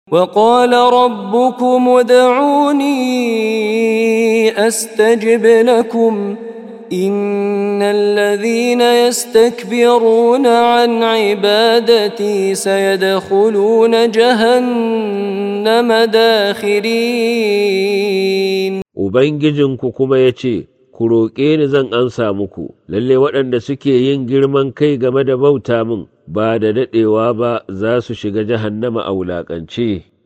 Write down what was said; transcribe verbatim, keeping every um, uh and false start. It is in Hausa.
وقال ربكم ادعوني أستجب لكم إن الذين يستكبرون عن عبادتي سيدخلون جهنم داخرين. Ubangijinku kuma ya ce, Ku roƙe ni zan ansa muku, lalle waɗanda suke yin girman kai game da bauta min ba da daɗewa ba za su shiga jahannama a wulaƙance.